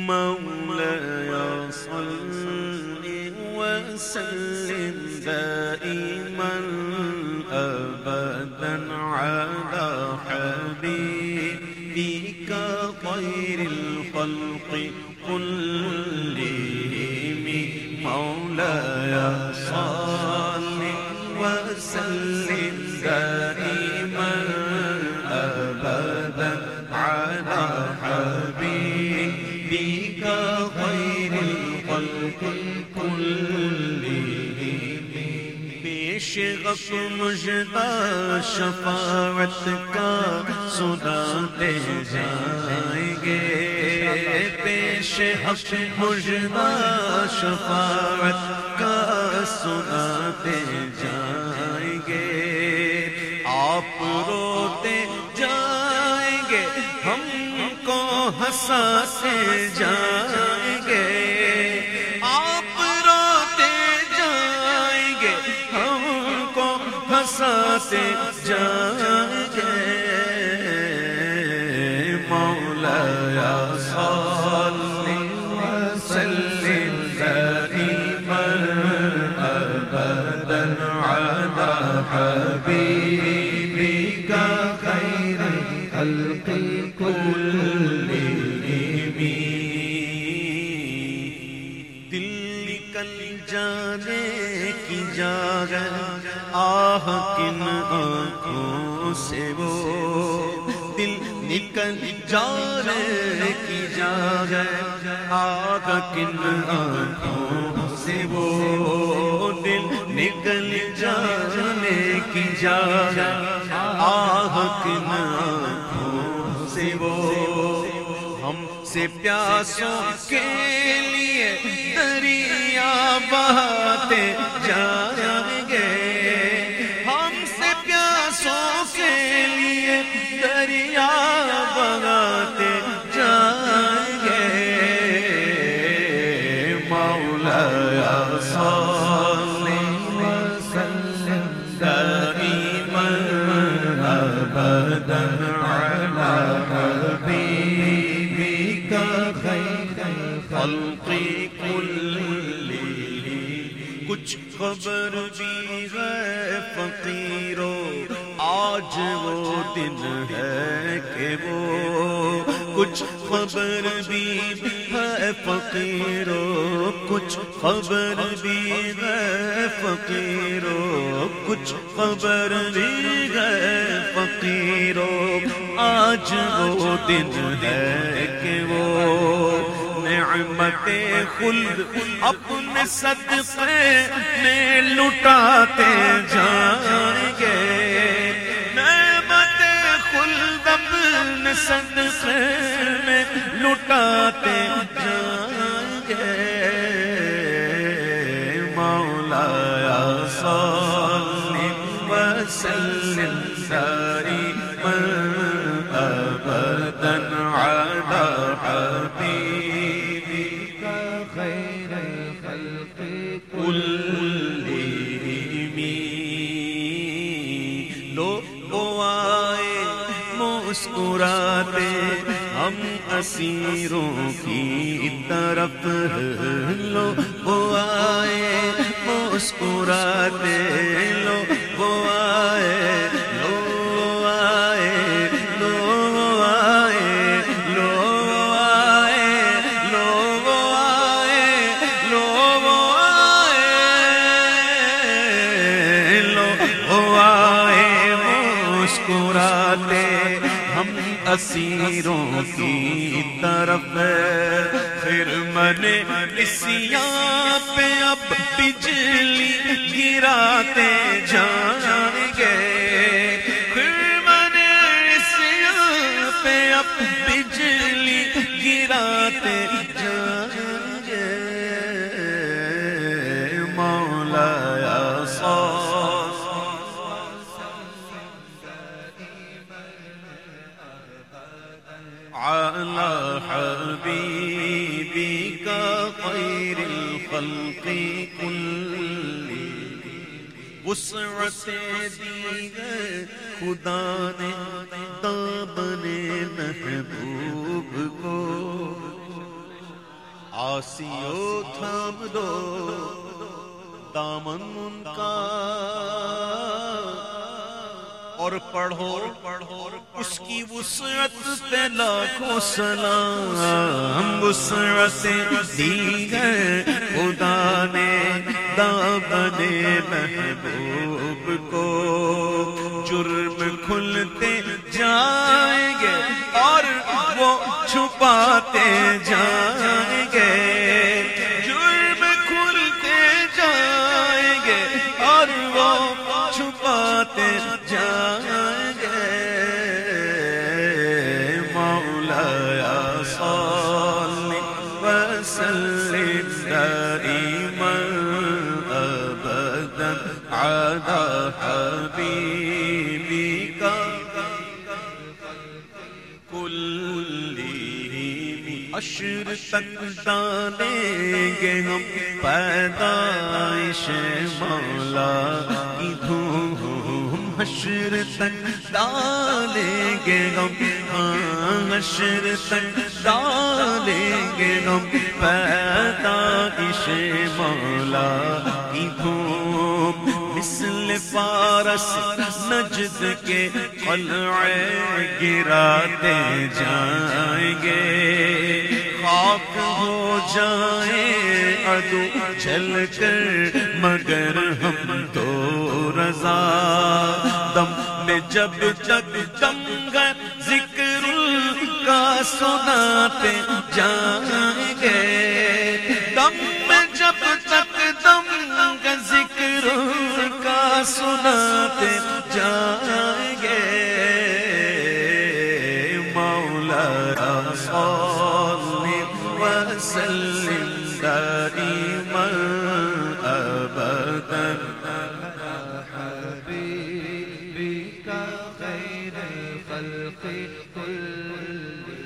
مولاي صل وسلم دائما أبدا على حبيبك خير الخلق كلهم مولاي صل وسلم دائما أبدا على حبيبك خير الخلق كلهم پیش غف مجدہ شفاعت کا سناتے جائیں گے پیش حق مجدہ شفاعت کا سناتے جائیں گے آپ روتے جائیں گے ہم کو ہنساتے جائیں گے آپ روتے جائیں گے ہم کو ہنساتے جائیں گے مولاي صل وسلم دائما أبدا على حبيبك خير الخلق كلهم دل نکل جانے کی جگہ آہ کن آنکھوں سے وہ دل نکل جانے کی جگہ آہ کن آنکھوں سے وہ دل نکل جانے کی جگہ آہ کن آنکھوں سے وہ ہم سے پیاسوں کے لیے دریا بہاتے جائیں گے ہم سے پیاسوں کے لیے دریا بہاتے جائیں گے مولاي صل وسلم دائما أبدا على حبيبك خير الخلق كلهم کچھ خبر بھی ہے فقیروں آج وہ دن ہے کہ وہ کچھ خبر بھی ہے فقیروں کچھ خبر بھی ہے فقیروں کچھ خبر بھی ہے فقیروں آج وہ دن ہے کہ وہ نعمت خلد اپنے صدقے میں لٹاتے جائیں گے نعمت خلد اپنے صدقے میں لٹاتے جائیں گے مولاي صل وسلم دائما أبدا على حبيبك خير الخلق كلهم لوگ آئے مسکراتے ہم اسیروں کی طرف لوگ آئے مسکراتے لوگ آئے ہم اسیروں کی طرف پھر منے اسیاں پہ اب بجلی گراتے جائیں گے پھر منے اسیاں پہ اب بجلی گراتے جائیں گے مولاي صل على حبيبك خير الخلق كلهم وسعت دی ہے خدا نے دامن محبوب کو عاصیو تھام دو دامن ان کا اور پڑھو اس کی وسعت پہ لاکھوں سلام. وسعت دی ہے خدا نے دامن محبوب کو، جرم کھلتے جائیں گے اور وہ چھپاتے جائیں گے. جرم کھلتے جائیں گے اور وہ چھپاتے جائیں گے. مولایا صلی وسلم دائما ابدا علی حبیبک حشر تک ڈالیں گے ہم پیدائش مولا کی دھوم. حشر تک ڈالیں گے ہم، حشر تک ڈالیں گے ہم پیدائش مولا کی دھوم. مثل فارس نجد کے قلعے گراتے جائیں گے، خاک ہو جائیں عدو چل کر مگر ہم تو رضا. دم میں جب تک دم گئے ذکر کا سناتے جائیں گے. دم میں جب تک دم کا ذکر کا سناتے جائیں گے. مولا صلی وسلم دائما ابدا حبیبک خیر الخلق کلهم.